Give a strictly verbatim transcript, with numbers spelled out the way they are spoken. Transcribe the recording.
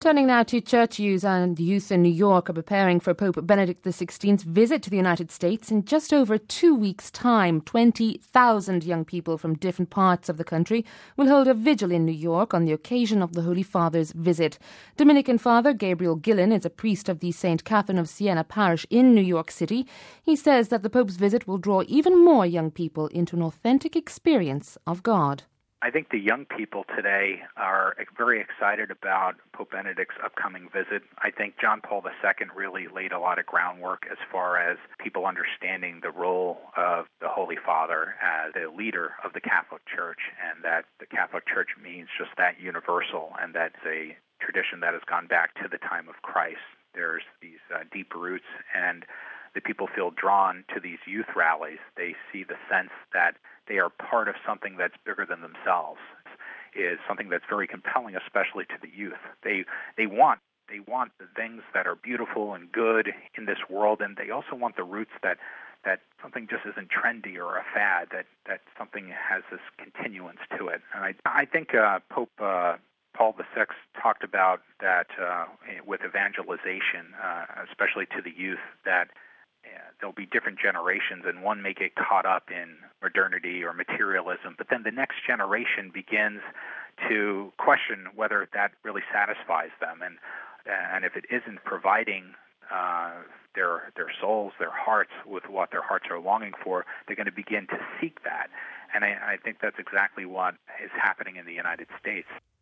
Turning now to church youth, and youth in New York are preparing for Pope Benedict the sixteenth's visit to the United States in just over two weeks' time. twenty thousand young people from different parts of the country will hold a vigil in New York on the occasion of the Holy Father's visit. Dominican Father Gabriel Gillen is a priest of the Saint Catherine of Siena parish in New York City. He says that the Pope's visit will draw even more young people into an authentic experience of God. I think the young people today are very excited about Pope Benedict's upcoming visit. I think John Paul the Second really laid a lot of groundwork as far as people understanding the role of the Holy Father as a leader of the Catholic Church, and that the Catholic Church means just that, universal, and that's a tradition that has gone back to the time of Christ. There's these uh, deep roots, and the people feel drawn to these youth rallies. They see the sense that they are part of something that's bigger than themselves. Is something that's very compelling, especially to the youth. They they want they want the things that are beautiful and good in this world, and they also want the roots that that something just isn't trendy or a fad. That that something has this continuance to it. And I I think uh, Pope Uh, Paul the Sixth talked about that uh, with evangelization, uh, especially to the youth, that uh, there'll be different generations, and one may get caught up in modernity or materialism, but then the next generation begins to question whether that really satisfies them, and and if it isn't providing uh, their their souls, their hearts, with what their hearts are longing for, they're going to begin to seek that. And I, I think that's exactly what is happening in the United States.